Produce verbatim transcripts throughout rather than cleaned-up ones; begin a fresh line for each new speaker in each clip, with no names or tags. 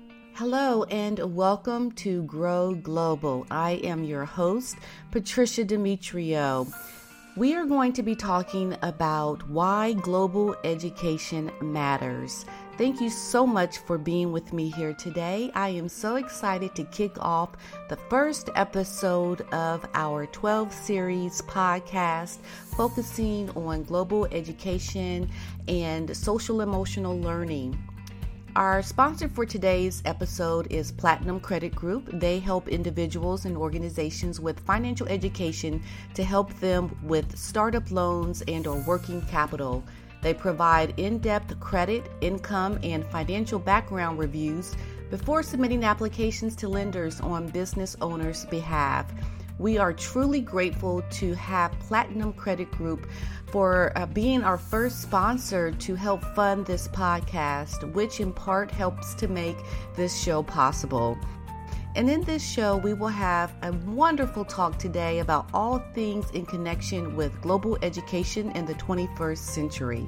Hello and welcome to Grow Global. I am your host, Patricia Demetrio. We are going to be talking about why global education matters. Thank you so much for being with me here today. I am so excited to kick off the first episode of our twelve series podcast focusing on global education and social emotional learning. Our sponsor for today's episode is Platinum Credit Group. They help individuals and organizations with financial education to help them with startup loans and or working capital. They provide in-depth credit, income, and financial background reviews before submitting applications to lenders on business owners' behalf. We are truly grateful to have Platinum Credit Group for uh, being our first sponsor to help fund this podcast, which in part helps to make this show possible. And in this show, we will have a wonderful talk today about all things in connection with global education in the twenty-first century.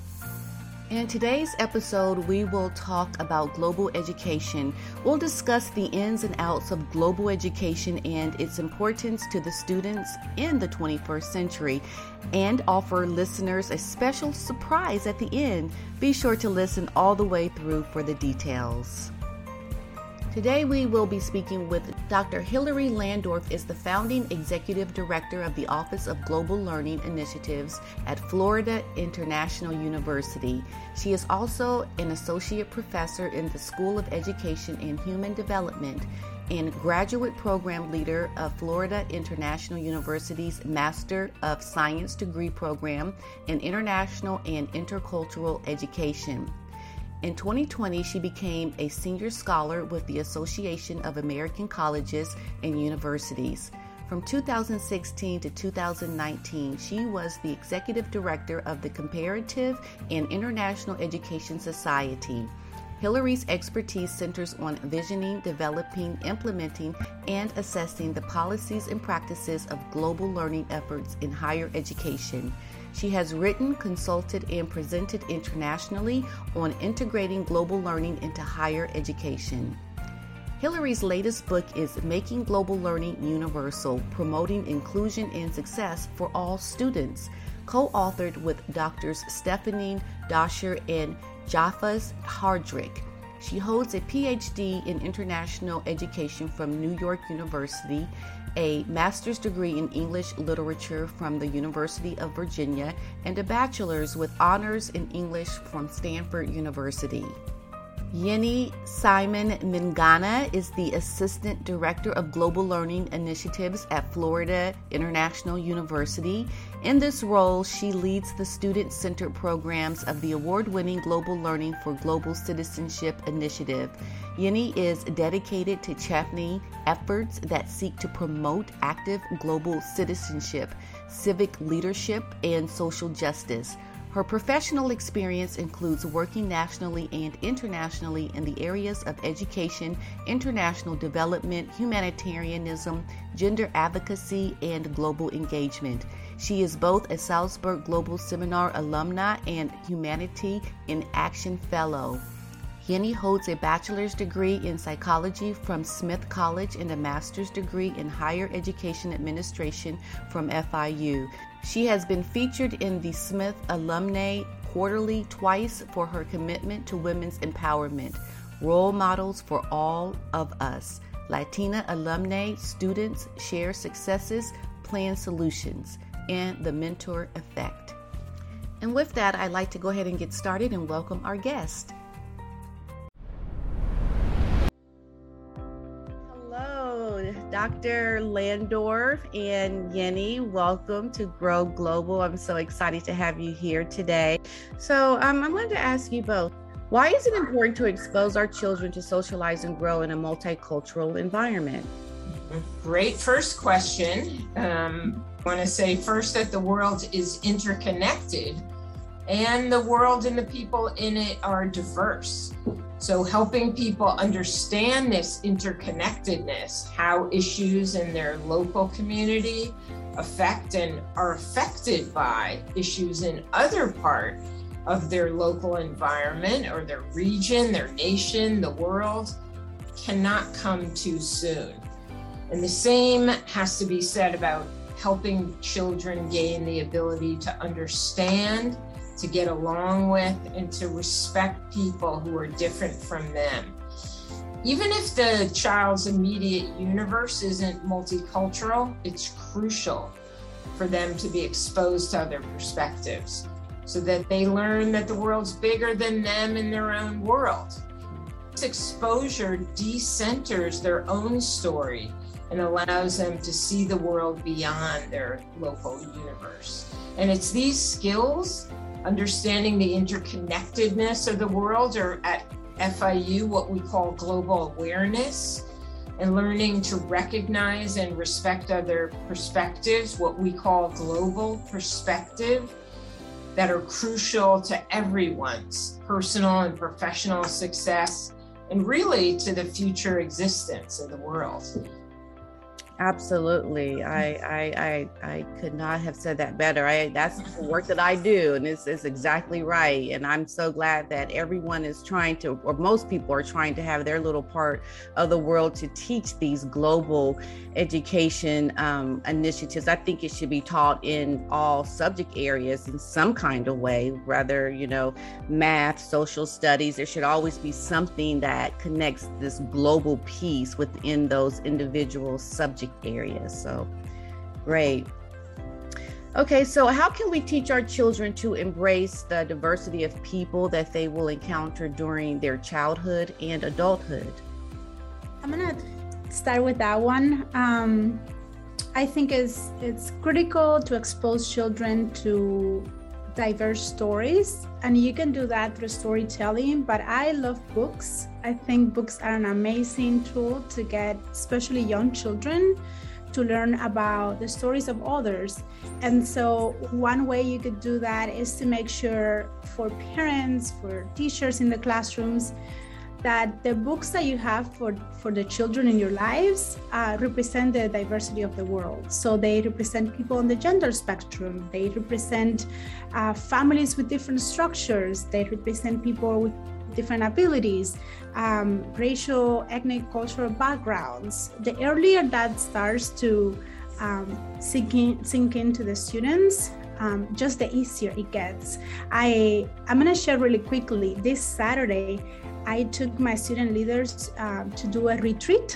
In today's episode, we will talk about global education. We'll discuss the ins and outs of global education and its importance to the students in the twenty-first century, and offer listeners a special surprise at the end. Be sure to listen all the way through for the details. Today we will be speaking with Doctor Hilary Landorf, is the founding executive director of the Office of Global Learning Initiatives at Florida International University. She is also an associate professor in the School of Education and Human Development and graduate program leader of Florida International University's Master of Science degree program in International and Intercultural Education. In twenty twenty, she became a senior scholar with the Association of American Colleges and Universities. From two thousand sixteen to two thousand nineteen, she was the executive director of the Comparative and International Education Society. Hilary's expertise centers on visioning, developing, implementing, and assessing the policies and practices of global learning efforts in higher education. She has written, consulted, and presented internationally on integrating global learning into higher education. Hilary's latest book is Making Global Learning Universal, Promoting Inclusion and Success for All Students, co-authored with Doctors Stephanie Doscher and Japhas Hardrick. She holds a P H D in International Education from New York University, a master's degree in English literature from the University of Virginia, and a bachelor's with honors in English from Stanford University. Yenny Simon Mingana is the Assistant Director of Global Learning Initiatives at Florida International University. In this role, she leads the student-centered programs of the award-winning Global Learning for Global Citizenship Initiative. Yenny is dedicated to championing efforts that seek to promote active global citizenship, civic leadership, and social justice. Her professional experience includes working nationally and internationally in the areas of education, international development, humanitarianism, gender advocacy, and global engagement. She is both a Salzburg Global Seminar alumna and Humanity in Action Fellow. Yenny holds a bachelor's degree in psychology from Smith College and a master's degree in higher education administration from F I U. She has been featured in the Smith Alumnae Quarterly twice for her commitment to women's empowerment, role models for all of us. Latina Alumnae Students Share Successes, Plan Solutions, and the Mentor Effect. And with that, I'd like to go ahead and get started and welcome our guest. Doctor Landorf and Yenny, welcome to Grow Global. I'm so excited to have you here today. So um, I wanted to ask you both, why is it important to expose our children to socialize and grow in a multicultural environment?
Great first question. Um, I want to say first that the world is interconnected and the world and the people in it are diverse. So helping people understand this interconnectedness, how issues in their local community affect and are affected by issues in other parts of their local environment or their region, their nation, the world, cannot come too soon. And the same has to be said about helping children gain the ability to understand, to get along with, and to respect people who are different from them. Even if the child's immediate universe isn't multicultural, it's crucial for them to be exposed to other perspectives so that they learn that the world's bigger than them in their own world. This exposure decenters their own story and allows them to see the world beyond their local universe. And it's these skills, understanding the interconnectedness of the world, or at F I U, what we call global awareness, and learning to recognize and respect other perspectives, what we call global perspective, that are crucial to everyone's personal and professional success, and really to the future existence of the world.
Absolutely. I, I, I, I could not have said that better. I, that's the work that I do, and it's, it's exactly right. And I'm so glad that everyone is trying to, or most people are trying to have their little part of the world to teach these global education um, initiatives. I think it should be taught in all subject areas in some kind of way, rather, you know, math, social studies. There should always be something that connects this global piece within those individual subject areas. So great. Okay, so how can we teach our children to embrace the diversity of people that they will encounter during their childhood and adulthood?
I'm gonna start with that one. Um, I think it's it's critical to expose children to diverse stories, and you can do that through storytelling, but I love books. I think books are an amazing tool to get especially young children to learn about the stories of others. And so one way you could do that is to make sure for parents, for teachers in the classrooms, that the books that you have for, for the children in your lives uh, represent the diversity of the world. So they represent people on the gender spectrum. They represent uh, families with different structures. They represent people with different abilities, um, racial, ethnic, cultural backgrounds. The earlier that starts to um, sink, in, sink into the students, um, just the easier it gets. I, I'm gonna share really quickly, this Saturday, I took my student leaders uh, to do a retreat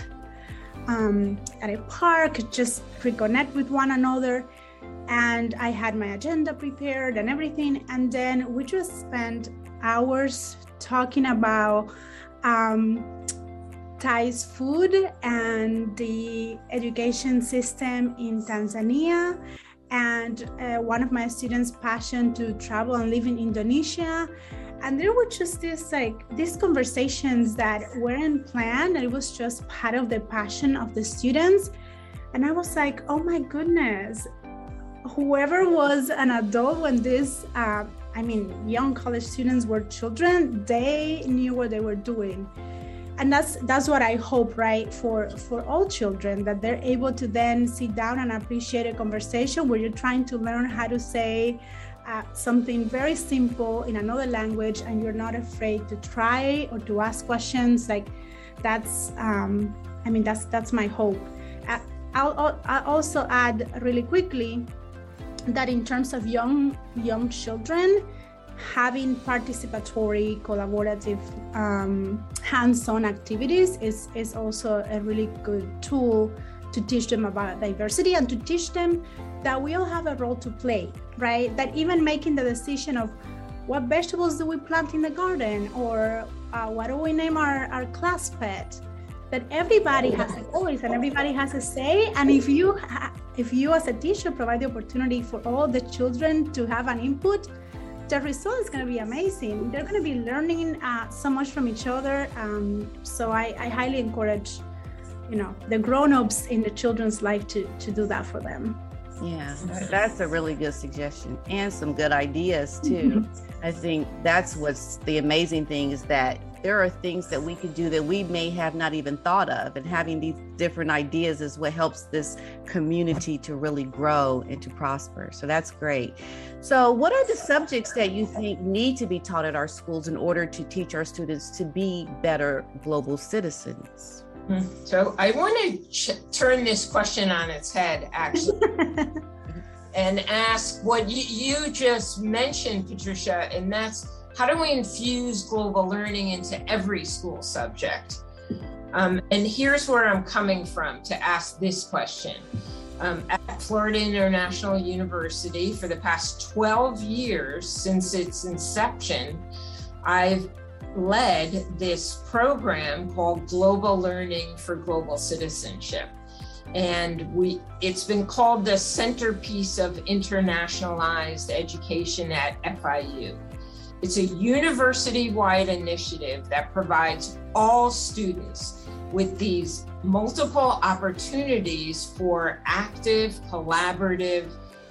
um, at a park, just reconnect with one another. And I had my agenda prepared and everything. And then we just spent hours talking about um, Thai's food and the education system in Tanzania. And uh, one of my students' passion to travel and live in Indonesia. And there were just this like these conversations that weren't planned, and it was just part of the passion of the students. And I was like, oh my goodness, whoever was an adult when this, uh, I mean, young college students were children, they knew what they were doing. And that's that's what I hope, right, for, for all children, that they're able to then sit down and appreciate a conversation where you're trying to learn how to say Uh, something very simple in another language, and you're not afraid to try or to ask questions. Like that's, um, I mean, that's that's my hope. Uh, I'll, I'll also add really quickly that in terms of young young children, having participatory, collaborative, um, hands-on activities is is also a really good tool to teach them about diversity and to teach them that we all have a role to play, right? That even making the decision of what vegetables do we plant in the garden, or uh, what do we name our, our class pet, that everybody has a voice and everybody has a say. And if you, ha- if you as a teacher provide the opportunity for all the children to have an input, the result is going to be amazing. They're going to be learning uh, so much from each other. Um, so I, I highly encourage, you know, the grown-ups in the children's life to, to do that for them.
Yeah, that's a really good suggestion, and some good ideas too. I think that's what's the amazing thing, is that there are things that we could do that we may have not even thought of, and having these different ideas is what helps this community to really grow and to prosper. So that's great. So what are the subjects that you think need to be taught at our schools in order to teach our students to be better global citizens?
So I want to ch- turn this question on its head, actually, and ask what you, you just mentioned, Patricia, and that's, how do we infuse global learning into every school subject? Um, and here's where I'm coming from to ask this question. Um, at Florida International University, for the past twelve years since its inception, I've led this program called Global Learning for Global Citizenship. And we it's been called the centerpiece of internationalized education at F I U. It's a university-wide initiative that provides all students with these multiple opportunities for active, collaborative,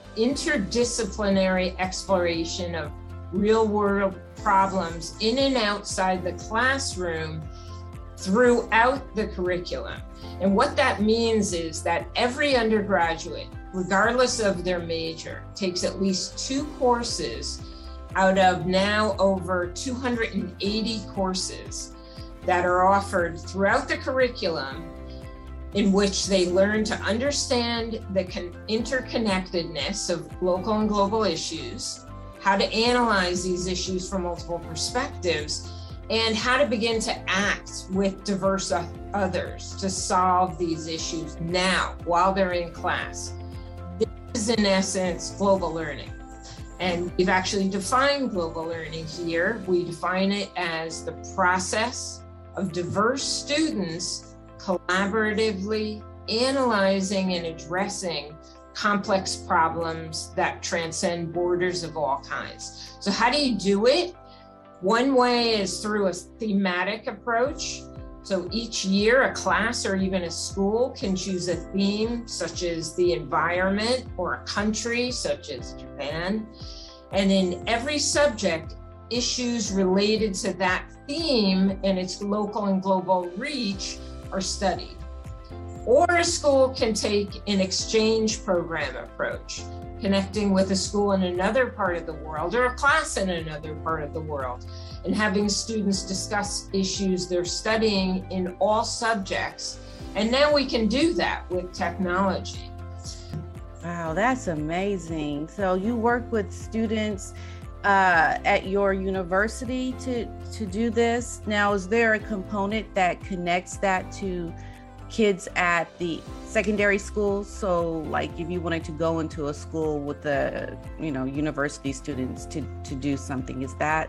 interdisciplinary exploration of real-world problems in and outside the classroom throughout the curriculum. And what that means is that every undergraduate, regardless of their major, takes at least two courses out of now over two hundred eighty courses that are offered throughout the curriculum, in which they learn to understand the con- interconnectedness of local and global issues, how to analyze these issues from multiple perspectives, and how to begin to act with diverse others to solve these issues now while they're in class. This is, in essence, global learning. And we've actually defined global learning here. We define it as the process of diverse students collaboratively analyzing and addressing complex problems that transcend borders of all kinds. So how do you do it? One way is through a thematic approach. So each year, a class or even a school can choose a theme, such as the environment, or a country, such as Japan. And in every subject, issues related to that theme and its local and global reach are studied. Or a school can take an exchange program approach, connecting with a school in another part of the world or a class in another part of the world, and having students discuss issues they're studying in all subjects. And now we can do that with technology.
Wow, that's amazing. So you work with students uh, at your university to, to do this. Now, is there a component that connects that to kids at the secondary schools? So like if you wanted to go into a school with the, you know, university students to, to do something, is that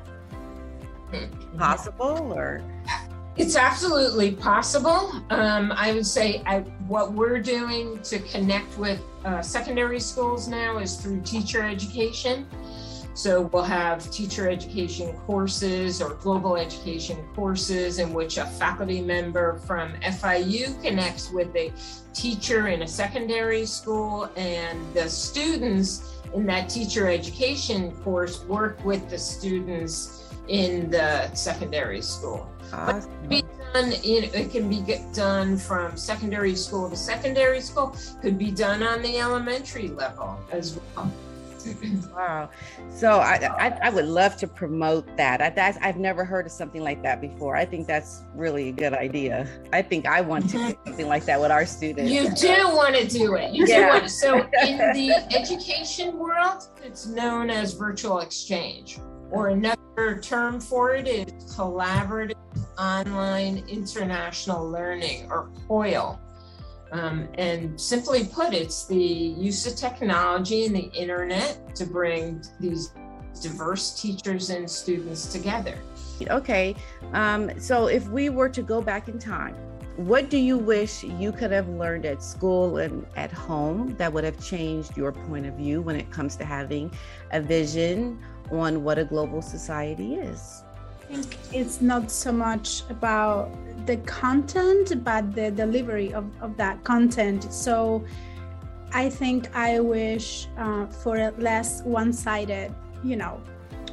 possible? Or
it's absolutely possible. Um, I would say I, what we're doing to connect with uh, secondary schools now is through teacher education. So we'll have teacher education courses or global education courses in which a faculty member from F I U connects with a teacher in a secondary school, and the students in that teacher education course work with the students in the secondary school.
Awesome.
But it can be done in, it can be get done from secondary school to secondary school, could be done on the elementary level as well.
Wow. So I, I I would love to promote that. I, that's, I've never heard of something like that before. I think that's really a good idea. I think I want to do something like that with our students.
You do want to do it. You
Yeah.
do want to. So in the education world, it's known as virtual exchange, or another term for it is collaborative online international learning, or C O I L. Um, and simply put, it's the use of technology and the internet to bring these diverse teachers and students together.
Okay, um, so if we were to go back in time, what do you wish you could have learned at school and at home that would have changed your point of view when it comes to having a vision on what a global society is?
I think it's not so much about the content, but the delivery of, of that content. So I think I wish uh, for a less one-sided, you know,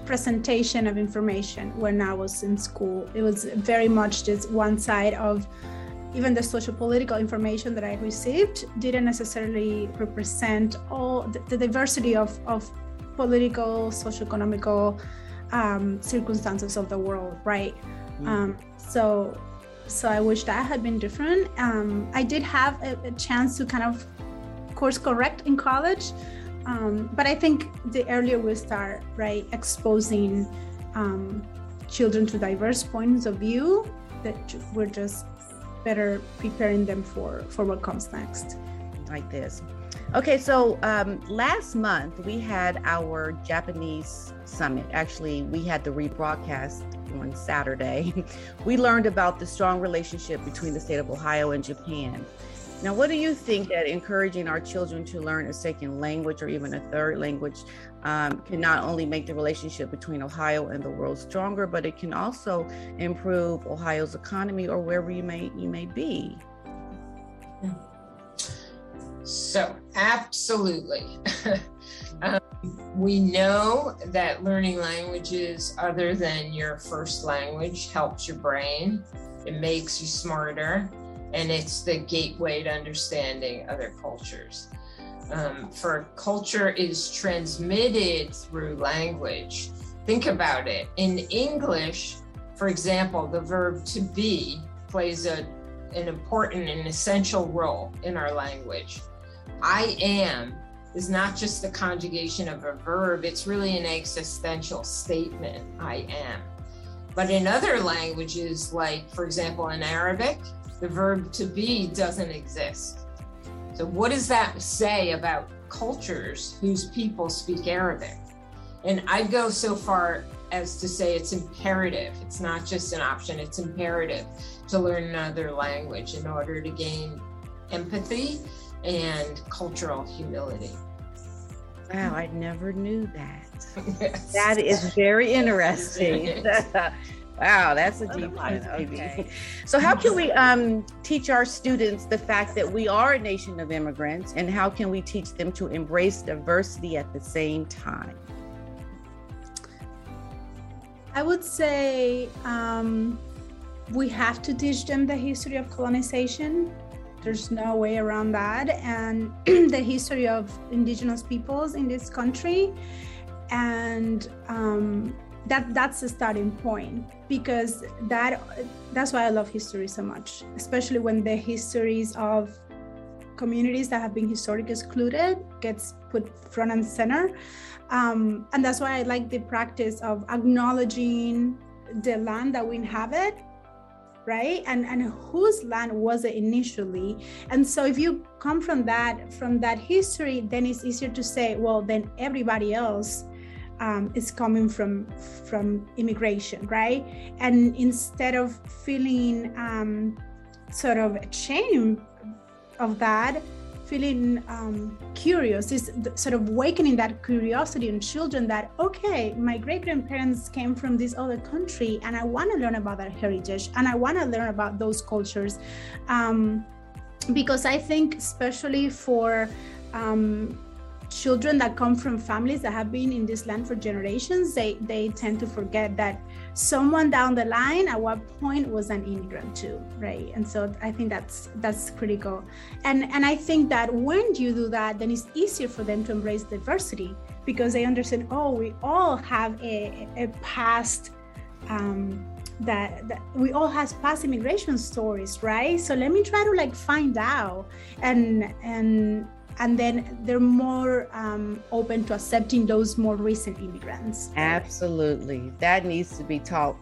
presentation of information when I was in school. It was very much just one side of even the social political information that I received didn't necessarily represent all the, the diversity of, of political, socioeconomical um, circumstances of the world, right? Mm-hmm. Um, so, so I wish that had been different. Um, I did have a, a chance to kind of course correct in college, um, but I think the earlier we start, right, exposing um, children to diverse points of view, that we're just better preparing them for, for what comes next.
Like this. Okay, so um, last month we had our Japanese summit. Actually, we had the rebroadcast on Saturday. We learned about the strong relationship between the state of Ohio and Japan. Now, what do you think that encouraging our children to learn a second language or even a third language um, can not only make the relationship between Ohio and the world stronger, but it can also improve Ohio's economy or wherever you may you may be?
So, absolutely. um, we know that learning languages other than your first language helps your brain. It makes you smarter. And it's the gateway to understanding other cultures. Um, for culture is transmitted through language. Think about it. In English, for example, the verb to be plays a, an important and essential role in our language. I am is not just the conjugation of a verb, it's really an existential statement, I am. But in other languages, like for example in Arabic, the verb to be doesn't exist. So what does that say about cultures whose people speak Arabic? And I'd go so far as to say it's imperative. It's not just an option, it's imperative to learn another language in order to gain empathy and cultural humility.
Wow, I never knew that.
Yes.
That is very interesting. Wow, that's a deep one. Okay. So how can we um, teach our students the fact that we are a nation of immigrants, and how can we teach them to embrace diversity at the same time?
I would say um, we have to teach them the history of colonization. There's no way around that. And the history of indigenous peoples in this country. And um, that that's the starting point, because that that's why I love history so much, especially when the histories of communities that have been historically excluded gets put front and center. Um, and that's why I like the practice of acknowledging the land that we inhabit, right? And and whose land was it initially? And so if you come from that, from that history, then it's easier to say, well, then everybody else Um, is coming from from immigration, right? And instead of feeling um, sort of shame of that, feeling um, curious, is sort of awakening that curiosity in children that, okay, my great-grandparents came from this other country and I want to learn about that heritage and I want to learn about those cultures. Um, because I think especially for um, children that come from families that have been in this land for generations, they they tend to forget that someone down the line at what point was an immigrant too, right? And so I think that's that's critical. And and I think that when you do that, then it's easier for them to embrace diversity, because they understand, oh, we all have a, a past um, that, that we all have past immigration stories, right? So let me try to like find out, and and and then they're more um, open to accepting those more recent immigrants.
Absolutely. That needs to be taught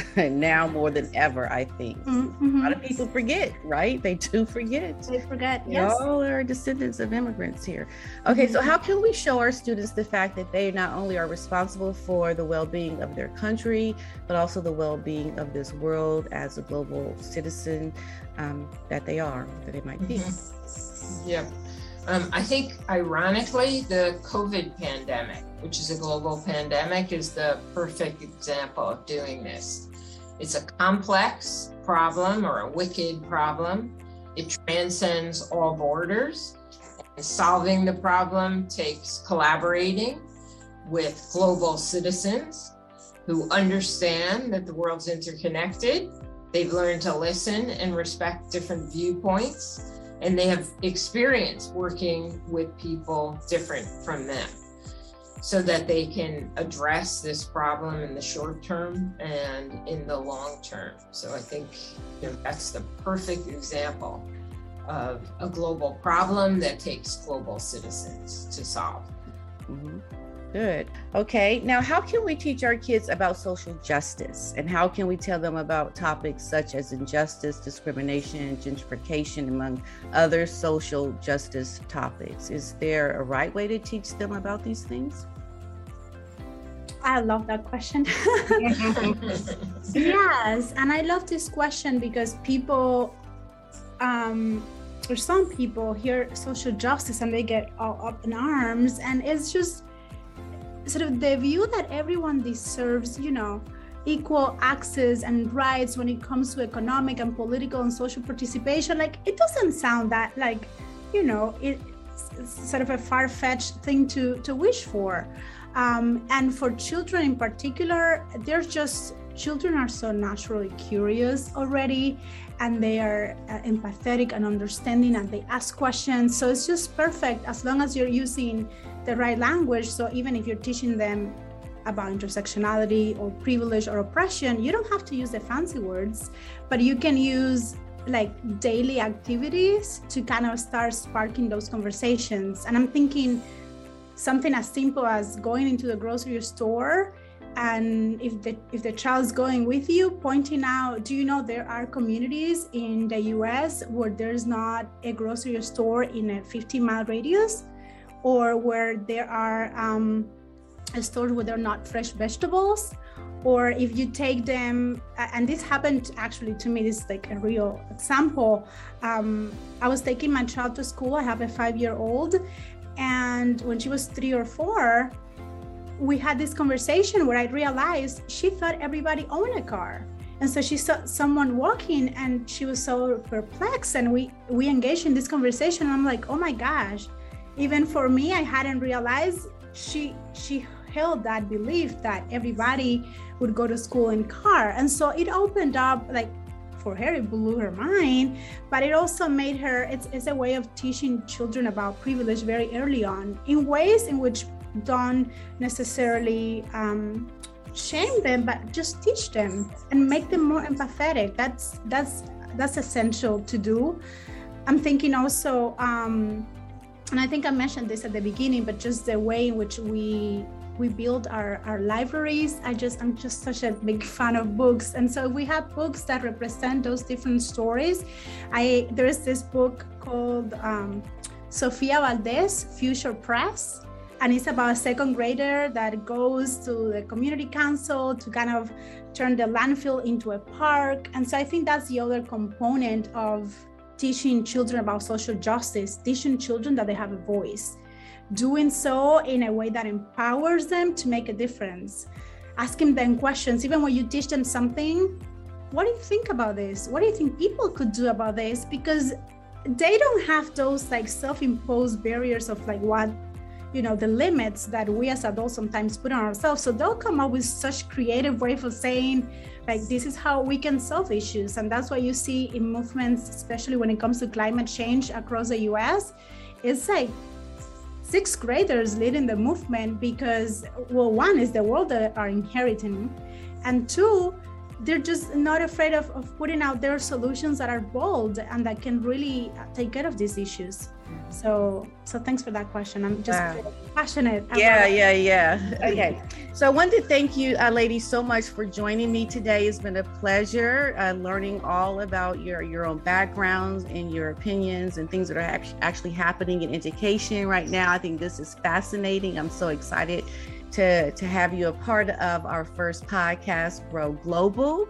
now more than ever, I think. Mm-hmm. A lot of people forget, right? They do forget.
They forget,
we
yes.
all are descendants of immigrants here. Okay, mm-hmm. So how can we show our students the fact that they not only are responsible for the well-being of their country, but also the well-being of this world as a global citizen um, that they are, that they might be?
Mm-hmm. Yeah. Um, I think, ironically, the COVID pandemic, which is a global pandemic, is the perfect example of doing this. It's a complex problem or a wicked problem. It transcends all borders. And solving the problem takes collaborating with global citizens who understand that the world's interconnected. They've learned to listen and respect different viewpoints, and they have experience working with people different from them so that they can address this problem in the short term and in the long term. So I think, you know, that's the perfect example of a global problem that takes global citizens to solve.
Mm-hmm. Good. Okay. Now, how can we teach our kids about social justice, and how can we tell them about topics such as injustice, discrimination, gentrification, among other social justice topics? Is there a right way to teach them about these things?
I love that question. Yes. And I love this question because people, um, or some people hear social justice and they get all up in arms, and it's just sort of the view that everyone deserves, you know, equal access and rights when it comes to economic and political and social participation. Like, it doesn't sound that, like, you know, it's, it's sort of a far-fetched thing to, to wish for. Um, and for children in particular, they're just, children are so naturally curious already, and they are uh, empathetic and understanding, and they ask questions. So it's just perfect as long as you're using the right language. So even if you're teaching them about intersectionality or privilege or oppression, you don't have to use the fancy words, but you can use like daily activities to kind of start sparking those conversations. And I'm thinking something as simple as going into the grocery store, and if the if the child's going with you, pointing out, do you know there are communities in the U S where there's not a grocery store in a fifteen mile radius, or where there are um, stores where there are not fresh vegetables? Or if you take them, and this happened actually to me, this is like a real example. Um, I was taking my child to school. I have a five-year-old, and when she was three or four, we had this conversation where I realized she thought everybody owned a car. And so she saw someone walking and she was so perplexed, and we, we engaged in this conversation. I'm like, oh my gosh, even for me, I hadn't realized she, she held that belief that everybody would go to school in car. And so it opened up, like, for her, it blew her mind, but it also made her, it's, it's a way of teaching children about privilege very early on, in ways in which don't necessarily um, shame them, but just teach them and make them more empathetic. That's that's that's essential to do. I'm thinking also, um, and I think I mentioned this at the beginning, but just the way in which we we build our, our libraries. I just I'm just such a big fan of books, and so we have books that represent those different stories. I there is this book called um, Sofia Valdez, Future Press. And it's about a second grader that goes to the community council to kind of turn the landfill into a park. And so I think that's the other component of teaching children about social justice, teaching children that they have a voice, doing so in a way that empowers them to make a difference, asking them questions. Even when you teach them something, what do you think about this? What do you think people could do about this? Because they don't have those like self-imposed barriers of like what, you know, the limits that we as adults sometimes put on ourselves. So they'll come up with such creative ways of saying, like, this is how we can solve issues. And that's what you see in movements, especially when it comes to climate change across the U S. It's like sixth graders leading the movement because, well, one is the world that are inheriting, and two, they're just not afraid of, of putting out their solutions that are bold and that can really take care of these issues. So, so thanks for that question. I'm just wow. passionate.
Yeah, yeah, yeah. Okay. So I wanted to thank you, uh, ladies, so much for joining me today. It's been a pleasure uh, learning all about your, your own backgrounds and your opinions and things that are actually happening in education right now. I think this is fascinating. I'm so excited to, to have you a part of our first podcast, Grow Global.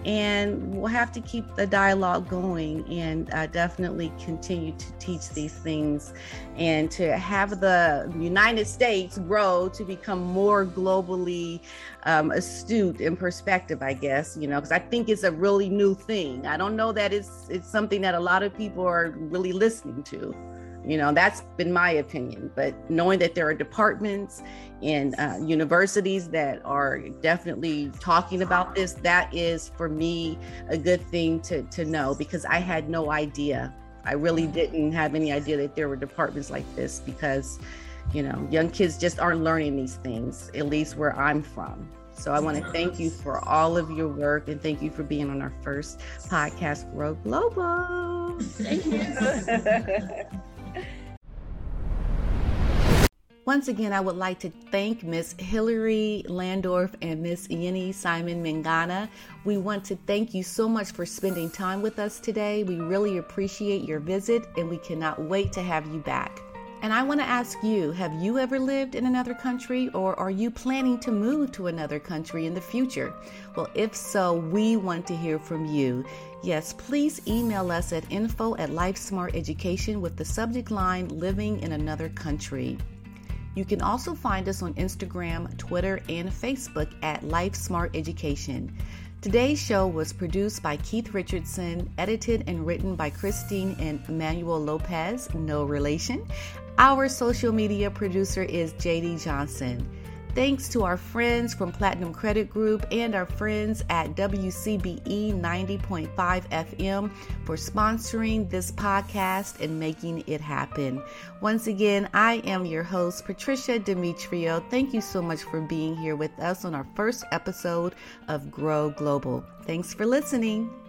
And we'll have to keep the dialogue going and uh, definitely continue to teach these things and to have the United States grow to become more globally um, astute in perspective, I guess, you know, because I think it's a really new thing. I don't know that it's it's something that a lot of people are really listening to. You know, that's been my opinion. But knowing that there are departments and uh, universities that are definitely talking about this, that is for me a good thing to, to know, because I had no idea. I really didn't have any idea that there were departments like this, because, you know, young kids just aren't learning these things, at least where I'm from. So I want to thank you for all of your work, and thank you for being on our first podcast, Grow Global. Thank you. Once again, I would like to thank Miss Hillary Landorf and Miss Yeni Simon Mangana. We want to thank you so much for spending time with us today. We really appreciate your visit, and we cannot wait to have you back. And I want to ask you, have you ever lived in another country, or are you planning to move to another country in the future? Well, if so, we want to hear from you. Yes, please email us at info at LifeSmart Education with the subject line Living in Another Country. You can also find us on Instagram, Twitter, and Facebook at LifeSmart Education. Today's show was produced by Keith Richardson, edited and written by Christine and Emmanuel Lopez, no relation. Our social media producer is J D Johnson. Thanks to our friends from Platinum Credit Group and our friends at W C B E ninety point five F M for sponsoring this podcast and making it happen. Once again, I am your host, Patricia Demetrio. Thank you so much for being here with us on our first episode of Grow Global. Thanks for listening.